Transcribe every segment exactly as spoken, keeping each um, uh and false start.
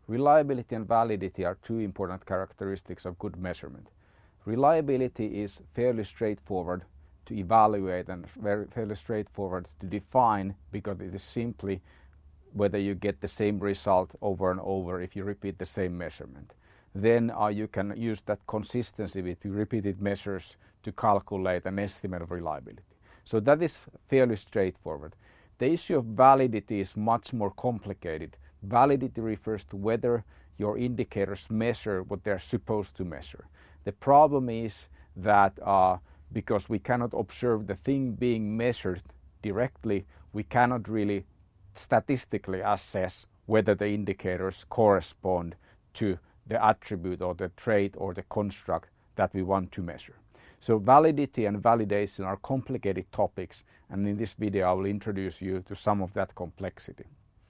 Reliability and validity are two important characteristics of good measurement. Reliability is fairly straightforward to evaluate and very fairly straightforward to define, because it is simply whether you get the same result over and over if you repeat the same measurement. Then uh, you can use that consistency with repeated measures to calculate an estimate of reliability. So that is fairly straightforward. The issue of validity is much more complicated. Validity refers to whether your indicators measure what they're supposed to measure. The problem is that uh, because we cannot observe the thing being measured directly, we cannot really statistically assess whether the indicators correspond to the attribute or the trait or the construct that we want to measure. So validity and validation are complicated topics, and in this video I will introduce you to some of that complexity.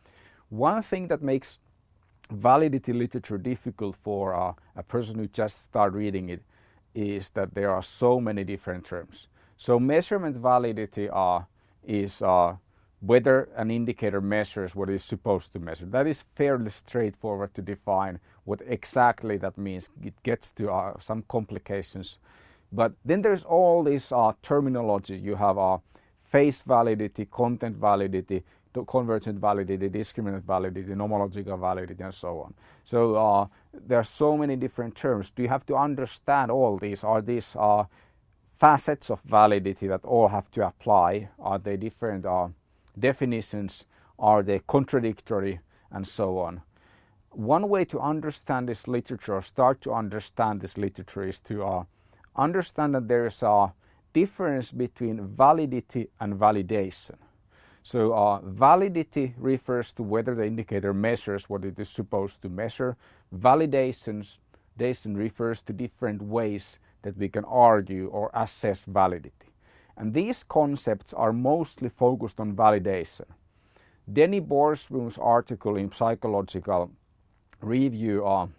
One thing that makes validity literature difficult for uh, a person who just started reading it is that there are so many different terms. So measurement validity uh, is uh, whether an indicator measures what it's supposed to measure. That is fairly straightforward to define what exactly that means. It gets to uh, some complications. But then there's all this uh, terminology. You have uh, phase validity, content validity, convergent validity, discriminant validity, nomological validity, and so on. So uh, there are so many different terms. Do you have to understand all these? Are these uh, facets of validity that all have to apply? Are they different uh, definitions? Are they contradictory? And so on. One way to understand this literature, or start to understand this literature, is to uh, understand that there is a difference between validity and validation. So uh, validity refers to whether the indicator measures what it is supposed to measure. Validation refers to different ways that we can argue or assess validity. And these concepts are mostly focused on validation. Denny Borsboom's article in Psychological Review uh,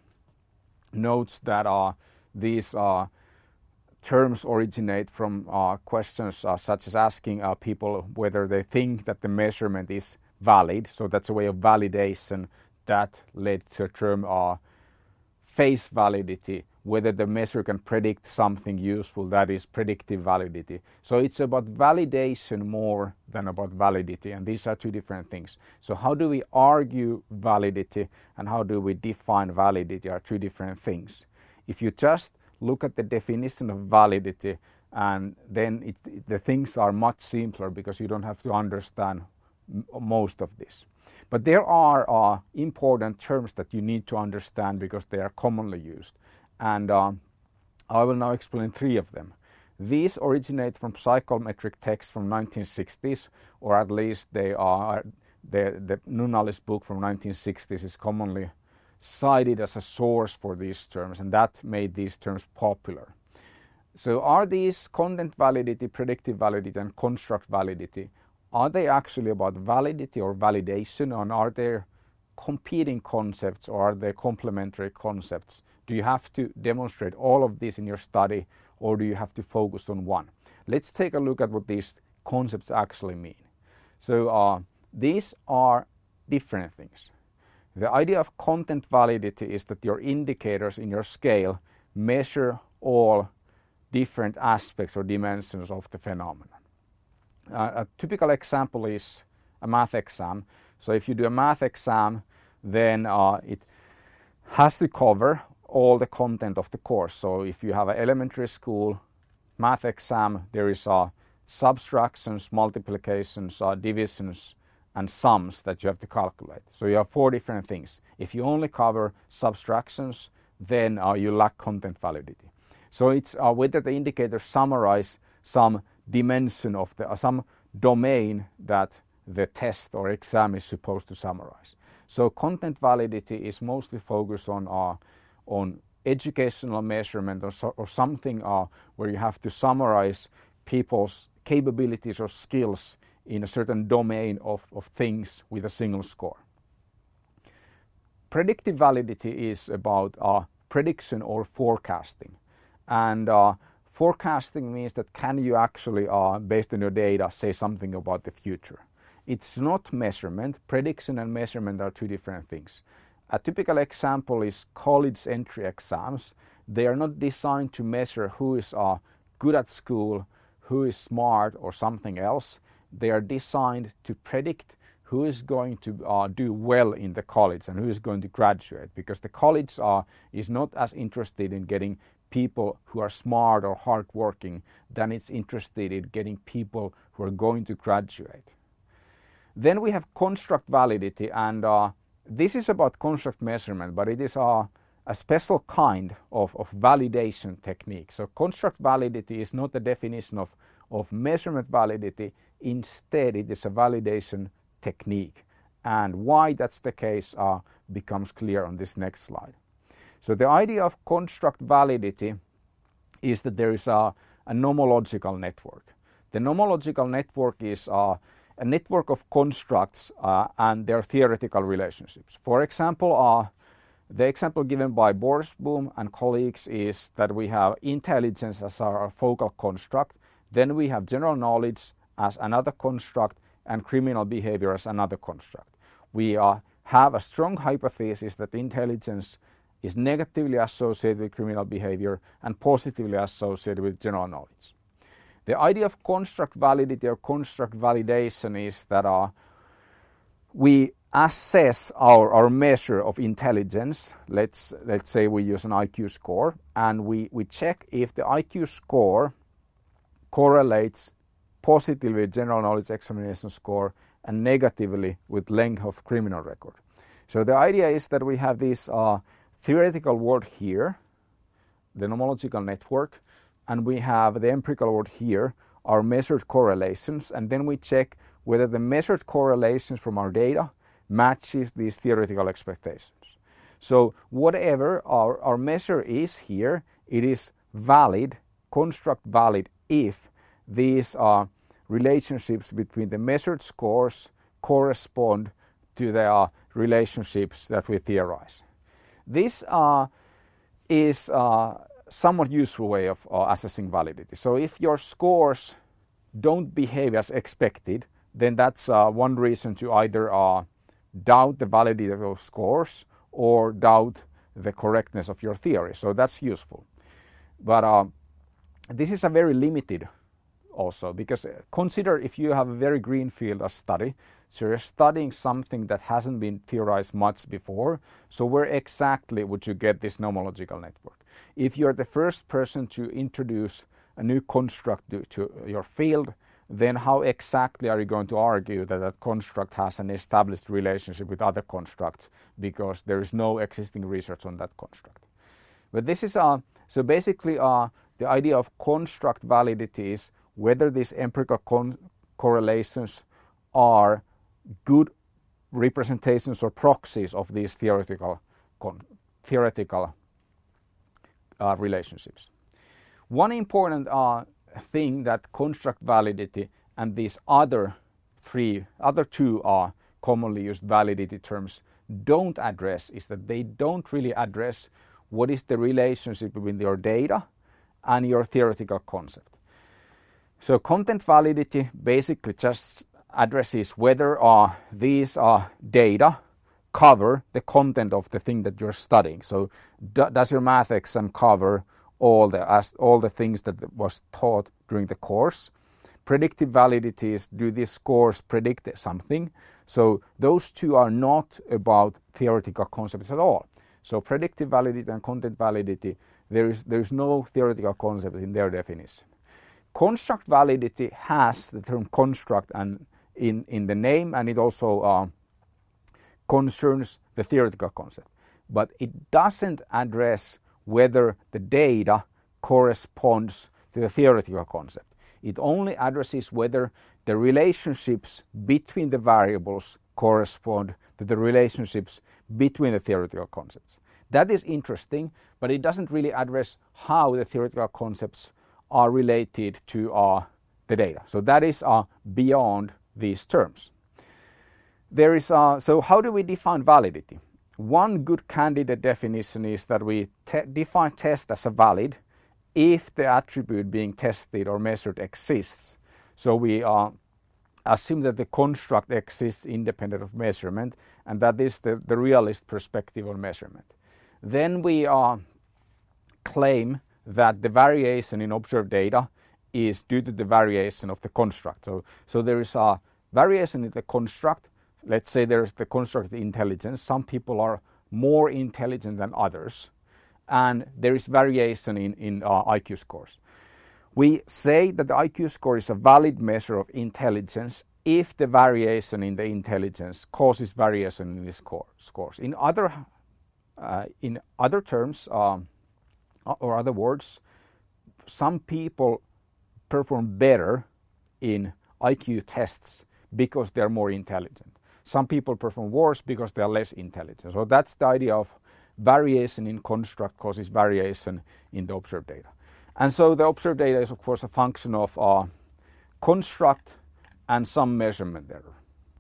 notes that uh, these uh, terms originate from uh, questions uh, such as asking uh, people whether they think that the measurement is valid. So that's a way of validation that led to the term uh, phase validity, whether the measure can predict something useful, that is predictive validity. So it's about validation more than about validity, and these are two different things. So how do we argue validity and how do we define validity are two different things. If you just look at the definition of validity, and then it, it, the things are much simpler because you don't have to understand m- most of this. But there are uh, important terms that you need to understand because they are commonly used. And uh, I will now explain three of them. These originate from psychometric texts from nineteen sixties, or at least they are the, the Nunnally's book from nineteen sixties is commonly cited as a source for these terms, and that made these terms popular. So are these content validity, predictive validity, and construct validity, are they actually about validity or validation, and are they competing concepts or are they complementary concepts? Do you have to demonstrate all of this in your study, or do you have to focus on one? Let's take a look at what these concepts actually mean. So uh, these are different things. The idea of content validity is that your indicators in your scale measure all different aspects or dimensions of the phenomenon. Uh, a typical example is a math exam. So if you do a math exam, then uh, it has to cover all the content of the course. So if you have an elementary school math exam, there is uh, subtractions, multiplications, uh, divisions, and sums that you have to calculate. So you have four different things. If you only cover subtractions, then uh, you lack content validity. So it's uh, whether the indicators summarize some dimension of the uh, some domain that the test or exam is supposed to summarize. So content validity is mostly focused on uh, on educational measurement or, so, or something uh, where you have to summarize people's capabilities or skills in a certain domain of, of things with a single score. Predictive validity is about uh, prediction or forecasting. And uh, forecasting means that can you actually, uh, based on your data, say something about the future. It's not measurement. Prediction and measurement are two different things. a typical example is college entry exams. They are not designed to measure who is uh, good at school, who is smart or something else. They are designed to predict who is going to uh, do well in the college and who is going to graduate, because the college uh, is not as interested in getting people who are smart or hardworking than it's interested in getting people who are going to graduate. Then we have construct validity, and uh, this is about construct measurement, but it is uh, a special kind of, of validation technique. So construct validity is not the definition of, of measurement validity. Instead, it is a validation technique. And why that's the case uh, becomes clear on this next slide. So the idea of construct validity is that there is a, a nomological network. The nomological network is uh, a network of constructs uh, and their theoretical relationships. For example, uh, the example given by Borsboom and colleagues is that we have intelligence as our focal construct, then we have general knowledge as another construct, and criminal behavior as another construct. We uh, have a strong hypothesis that intelligence is negatively associated with criminal behavior and positively associated with general knowledge. The idea of construct validity or construct validation is that uh, we assess our, our measure of intelligence. Let's, let's say we use an I Q score, and we, we check if the I Q score correlates positively with general knowledge examination score and negatively with length of criminal record. So the idea is that we have this uh, theoretical world here, the nomological network, and we have the empirical world here, our measured correlations, and then we check whether the measured correlations from our data matches these theoretical expectations. So whatever our, our measure is here, it is valid, construct valid, if these uh, relationships between the measured scores correspond to the uh, relationships that we theorize. This uh, is a somewhat useful way of uh, assessing validity. So if your scores don't behave as expected, then that's uh, one reason to either uh, doubt the validity of those scores or doubt the correctness of your theory. So that's useful. But uh, this is a very limited also, because consider if you have a very green field of study, so you're studying something that hasn't been theorized much before, so where exactly would you get this nomological network? If you're the first person to introduce a new construct to, to your field, then how exactly are you going to argue that that construct has an established relationship with other constructs, because there is no existing research on that construct? But this is uh, so basically uh, the idea of construct validity is whether these empirical con correlations are good representations or proxies of these theoretical con theoretical uh, relationships. One important uh, thing that construct validity and these other three, other two are commonly used validity terms don't address is that they don't really address what is the relationship between your data and your theoretical concept. So content validity basically just addresses whether uh, these uh, data cover the content of the thing that you're studying. So does your math exam cover all the as, all the things that was taught during the course? Predictive validity is, do these scores predict something? So those two are not about theoretical concepts at all. So predictive validity and content validity, there is there is no theoretical concept in their definition. Construct validity has the term construct and in, in the name, and it also uh, concerns the theoretical concept. But it doesn't address whether the data corresponds to the theoretical concept. It only addresses whether the relationships between the variables correspond to the relationships between the theoretical concepts. That is interesting, but it doesn't really address how the theoretical concepts are related to uh, the data. So that is uh, beyond these terms. There is uh, so how do we define validity? One good candidate definition is that we te define test as a valid if the attribute being tested or measured exists. So we uh, assume that the construct exists independent of measurement, and that is the, the realist perspective on measurement. Then we uh, claim that the variation in observed data is due to the variation of the construct. So, so there is a variation in the construct. Let's say there's the construct intelligence. Some people are more intelligent than others, and there is variation in, in uh, I Q scores. We say that the I Q score is a valid measure of intelligence if the variation in the intelligence causes variation in the score, scores. In other, uh, in other terms, um, or other words, some people perform better in I Q tests because they're more intelligent. Some people perform worse because they're less intelligent. So that's the idea of variation in construct causes variation in the observed data. And so the observed data is of course a function of uh, construct and some measurement error.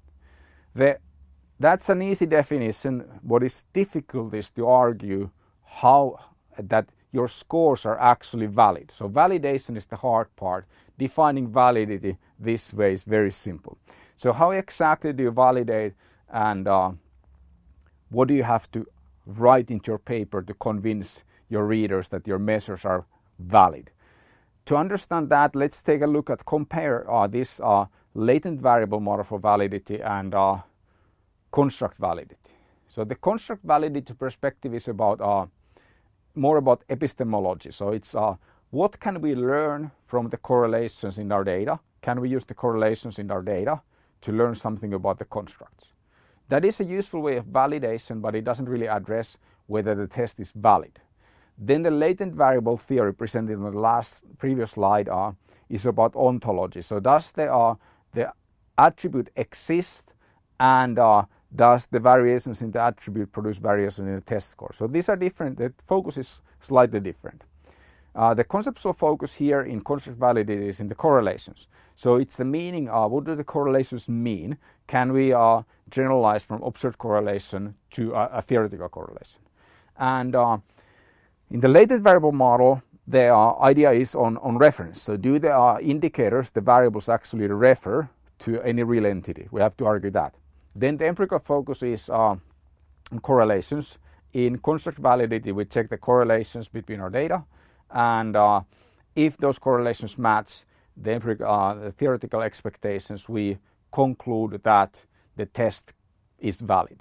The, that's an easy definition. What is difficult is to argue how that your scores are actually valid. So validation is the hard part. Defining validity this way is very simple. So how exactly do you validate, and uh, what do you have to write into your paper to convince your readers that your measures are valid? To understand that, let's take a look at compare uh, this uh, latent variable model for validity and uh, construct validity. So the construct validity perspective is about uh, more about epistemology. So it's uh, what can we learn from the correlations in our data? Can we use the correlations in our data to learn something about the constructs? That is a useful way of validation, but it doesn't really address whether the test is valid. Then the latent variable theory presented in the last previous slide uh, is about ontology. So does the, uh, the attribute exist, and uh, does the variations in the attribute produce variations in the test score? So these are different. The focus is slightly different. Uh, the conceptual focus here in construct validity is in the correlations. So it's the meaning of what do the correlations mean? Can we uh, generalize from observed correlation to a, a theoretical correlation? And uh, in the latent variable model, the uh, idea is on, on reference. So do the uh, indicators, the variables actually refer to any real entity? We have to argue that. Then the empirical focus is uh, on correlations. In construct validity, we check the correlations between our data, and uh, if those correlations match the, empirical, uh, the theoretical expectations, we conclude that the test is valid.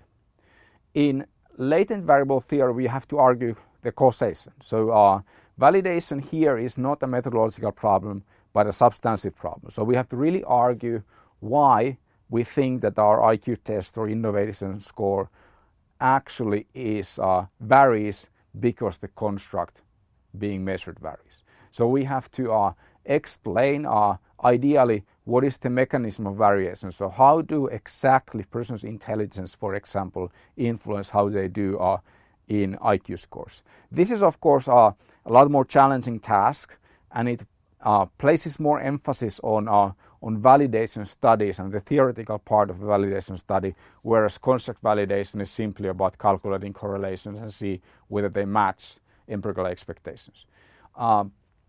In latent variable theory, we have to argue the causation. So uh, validation here is not a methodological problem, but a substantive problem. So we have to really argue why we think that our I Q test or innovation score actually is uh, varies because the construct being measured varies. So we have to uh, explain uh, ideally what is the mechanism of variation. So how do exactly person's intelligence, for example, influence how they do uh, in I Q scores? This is of course uh, a lot more challenging task, and it uh, places more emphasis on uh, on validation studies and the theoretical part of the validation study, whereas construct validation is simply about calculating correlations and see whether they match empirical expectations. Uh,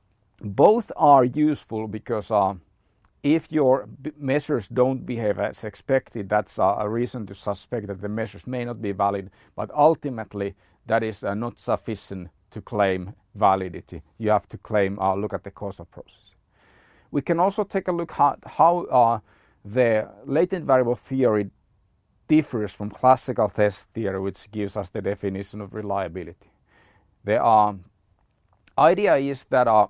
both are useful because uh, if your b- measures don't behave as expected, that's uh, a reason to suspect that the measures may not be valid, but ultimately that is uh, not sufficient to claim validity. You have to claim, uh, look at the causal process. We can also take a look how, how uh, the latent variable theory differs from classical test theory, which gives us the definition of reliability. The uh, idea is that uh,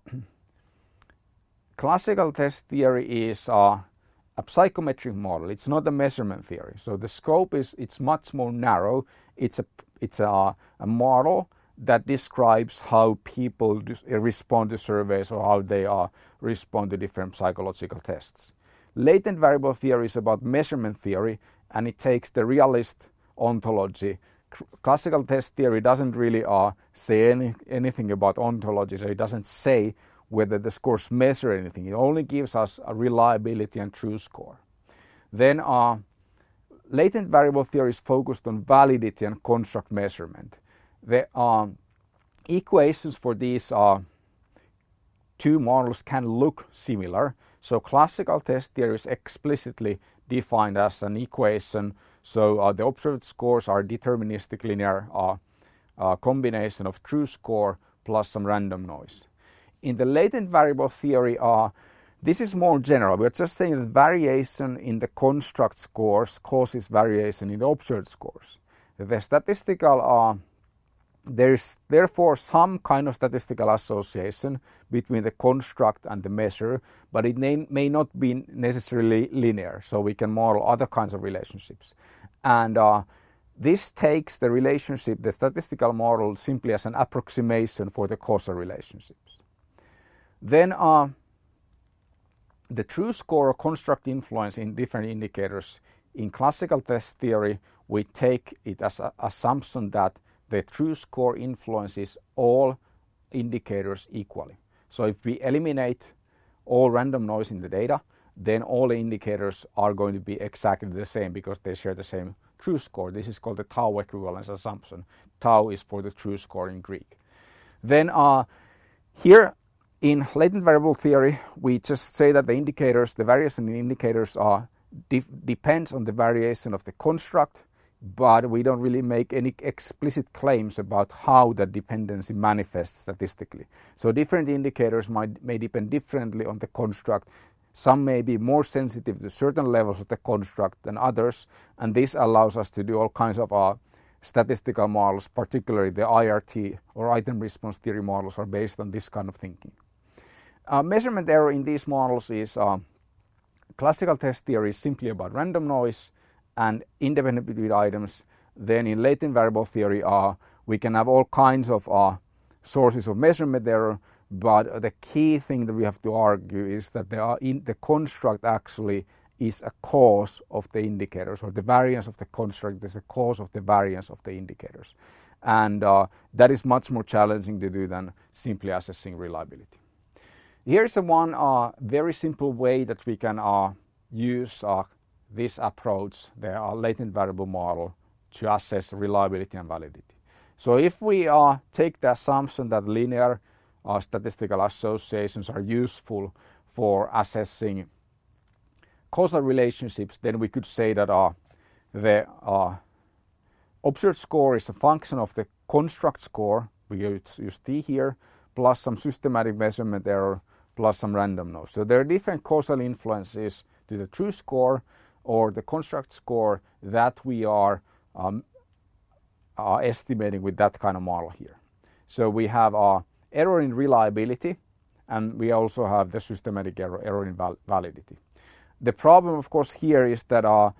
classical test theory is uh, a psychometric model. It's not a measurement theory. So the scope is it's much more narrow. It's a it's a, a model that describes how people respond to surveys or how they uh, respond to different psychological tests. Latent variable theory is about measurement theory, and it takes the realist ontology. Classical test theory doesn't really uh, say any, anything about ontology, so it doesn't say whether the scores measure anything. It only gives us a reliability and true score. Then uh, latent variable theory is focused on validity and construct measurement. The um, equations for these uh, two models can look similar, So classical test theory is explicitly defined as an equation. So uh, the observed scores are deterministic linear uh, uh, combination of true score plus some random noise. In the latent variable theory, uh, this is more general. We're just saying that variation in the construct scores causes variation in the observed scores. The statistical, uh, there is therefore some kind of statistical association between the construct and the measure, but it may, may not be necessarily linear. So we can model other kinds of relationships. And uh, this takes the relationship, the statistical model, simply as an approximation for the causal relationships. Then uh, the true score or construct influence in different indicators. In classical test theory, we take it as an assumption that the true score influences all indicators equally. So if we eliminate all random noise in the data, then all the indicators are going to be exactly the same because they share the same true score. This is called the tau equivalence assumption. Tau is for the true score in Greek. Then uh, here in latent variable theory, we just say that the indicators, the variation in indicators are de depends on the variation of the construct, but we don't really make any explicit claims about how that dependency manifests statistically. So different indicators might, may depend differently on the construct. Some may be more sensitive to certain levels of the construct than others, and this allows us to do all kinds of uh, statistical models, particularly the I R T or item response theory models are based on this kind of thinking. Uh, measurement error in these models is uh, classical test theory is simply about random noise and independent between items. Then in latent variable theory, uh, we can have all kinds of uh, sources of measurement error, but the key thing that we have to argue is that there are in, the construct actually is a cause of the indicators, or the variance of the construct is a cause of the variance of the indicators. And uh, that is much more challenging to do than simply assessing reliability. Here's a one uh, very simple way that we can uh, use uh, this approach, the uh, latent variable model, to assess reliability and validity. So if we uh, take the assumption that linear uh, statistical associations are useful for assessing causal relationships, then we could say that uh, the uh, observed score is a function of the construct score, we use, use T here, plus some systematic measurement error, plus some random noise. So there are different causal influences to the true score or the construct score that we are um, uh, estimating with that kind of model here. So we have uh, error in reliability, and we also have the systematic error, error in val validity. The problem, of course, here is that uh,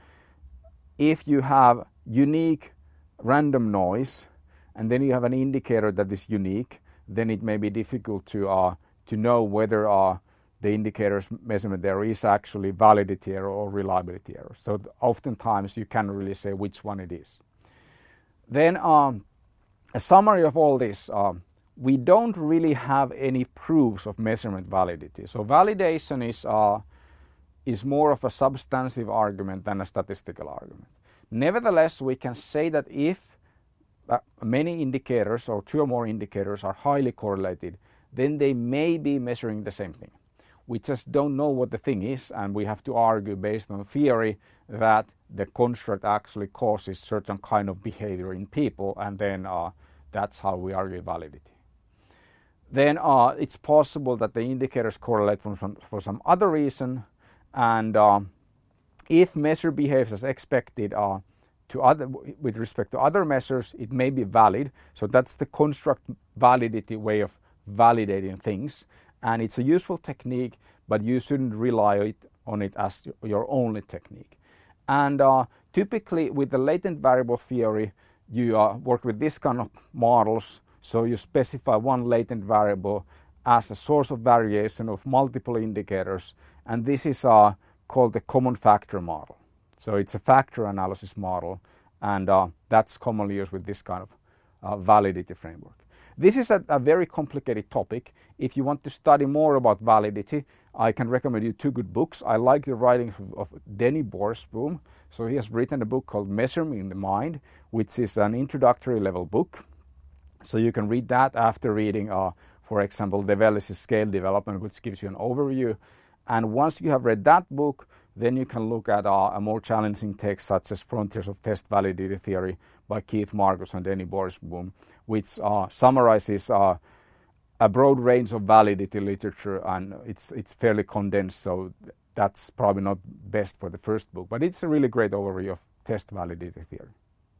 if you have unique random noise and then you have an indicator that is unique, then it may be difficult to uh, to know whether uh, the indicator's measurement error is actually validity error or reliability error. So oftentimes you can't really say which one it is. Then um, a summary of all this, uh, we don't really have any proofs of measurement validity. So validation is, uh, is more of a substantive argument than a statistical argument. Nevertheless, we can say that if uh, many indicators or two or more indicators are highly correlated, then they may be measuring the same thing. We just don't know what the thing is, and we have to argue based on theory that the construct actually causes certain kind of behavior in people, and then uh, that's how we argue validity. Then uh, it's possible that the indicators correlate from some, for some other reason, and uh, if measure behaves as expected uh, to other, with respect to other measures, it may be valid. So that's the construct validity way of validating things, and it's a useful technique, but you shouldn't rely on it as your only technique. And uh, typically with the latent variable theory, you uh, work with this kind of models. So you specify one latent variable as a source of variation of multiple indicators, and this is uh, called the common factor model. So it's a factor analysis model, and uh, that's commonly used with this kind of uh, validity framework. This is a, a very complicated topic. If you want to study more about validity, I can recommend you two good books. I like the writings of, of Denny Borsboom. So he has written a book called Measurement in the Mind, which is an introductory level book. So you can read that after reading, uh, for example, De Vellis's Scale Development, which gives you an overview. And once you have read that book, then you can look at uh, a more challenging text such as Frontiers of Test Validity Theory by Keith Marcus and Denny Borisboom, which uh, summarizes uh, a broad range of validity literature, and it's it's fairly condensed, so that's probably not best for the first book, but it's a really great overview of test validity theory.